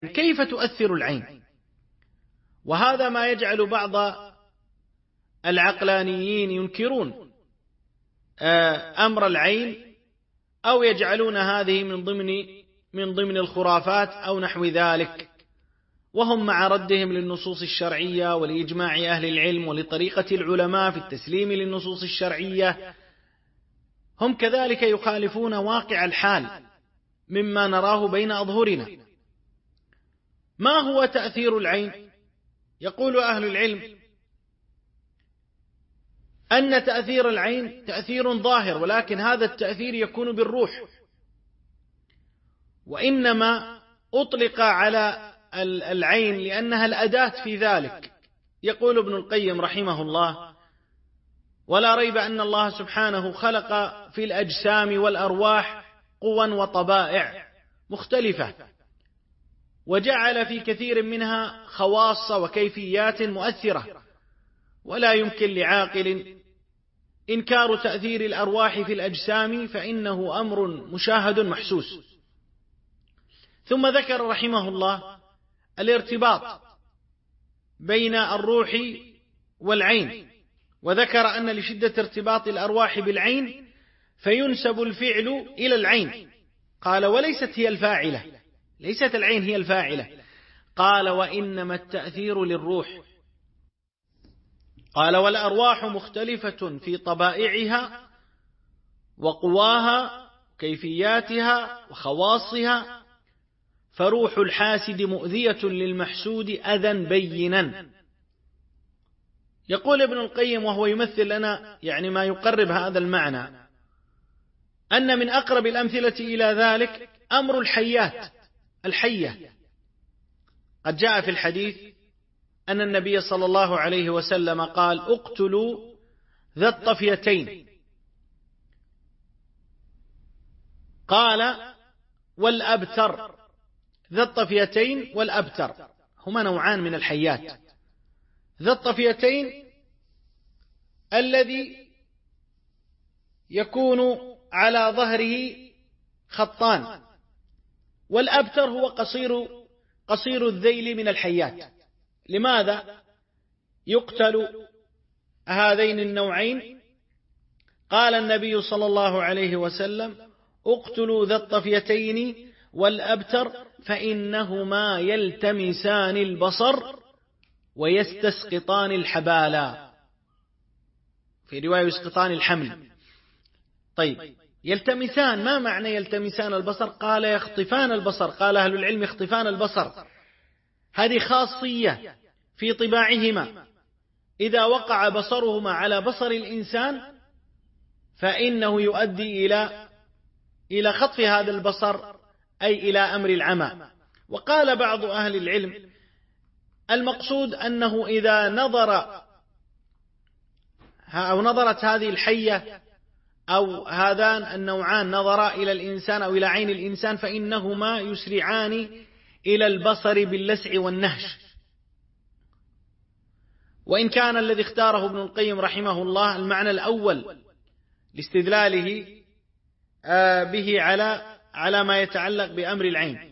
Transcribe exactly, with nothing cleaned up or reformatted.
كيف تؤثر العين؟ وهذا ما يجعل بعض العقلانيين ينكرون أمر العين، أو يجعلون هذه من ضمن من ضمن الخرافات أو نحو ذلك، وهم مع ردهم للنصوص الشرعية ولإجماع أهل العلم ولطريقة العلماء في التسليم للنصوص الشرعية، هم كذلك يخالفون واقع الحال مما نراه بين أظهرنا. ما هو تأثير العين؟ يقول أهل العلم أن تأثير العين تأثير ظاهر، ولكن هذا التأثير يكون بالروح، وإنما أطلق على العين لأنها الأداة في ذلك. يقول ابن القيم رحمه الله: ولا ريب أن الله سبحانه خلق في الأجسام والأرواح قوى وطبائع مختلفة، وجعل في كثير منها خواص وكيفيات مؤثرة، ولا يمكن لعاقل إنكار تأثير الأرواح في الأجسام، فإنه أمر مشاهد محسوس. ثم ذكر رحمه الله الارتباط بين الروح والعين، وذكر أن لشدة ارتباط الأرواح بالعين فينسب الفعل إلى العين. قال: وليست هي الفاعلة، ليست العين هي الفاعلة. قال: وإنما التأثير للروح. قال: والأرواح مختلفة في طبائعها وقواها كيفياتها وخواصها، فروح الحاسد مؤذية للمحسود أذى بينا. يقول ابن القيم وهو يمثل لنا يعني ما يقرب هذا المعنى، أن من أقرب الأمثلة إلى ذلك أمر الحيات الحية. قد جاء في الحديث أن النبي صلى الله عليه وسلم قال: اقتلوا ذا الطفيتين. قال: والأبتر. ذا الطفيتين والأبتر هما نوعان من الحيات. ذا الطفيتين الذي يكون على ظهره خطان، والأبتر هو قصير قصير الذيل من الحيات. لماذا يقتل هذين النوعين؟ قال النبي صلى الله عليه وسلم: اقتلوا ذا الطفيتين والأبتر فإنهما يلتمسان البصر ويستسقطان الحبالا، في رواية يسقطان الحمل. طيب، يلتمسان، ما معنى يلتمسان البصر؟ قال: يخطفان البصر. قال أهل العلم: يخطفان البصر هذه خاصية في طباعهما، إذا وقع بصرهما على بصر الإنسان فإنه يؤدي إلى إلى خطف هذا البصر، أي إلى أمر العمى. وقال بعض أهل العلم: المقصود أنه إذا نظر أو نظرت هذه الحية أو هذان النوعان نظرا إلى الإنسان أو إلى عين الإنسان فإنهما يسرعان إلى البصر باللسع والنهش. وإن كان الذي اختاره ابن القيم رحمه الله المعنى الأول لاستدلاله به على على ما يتعلق بأمر العين.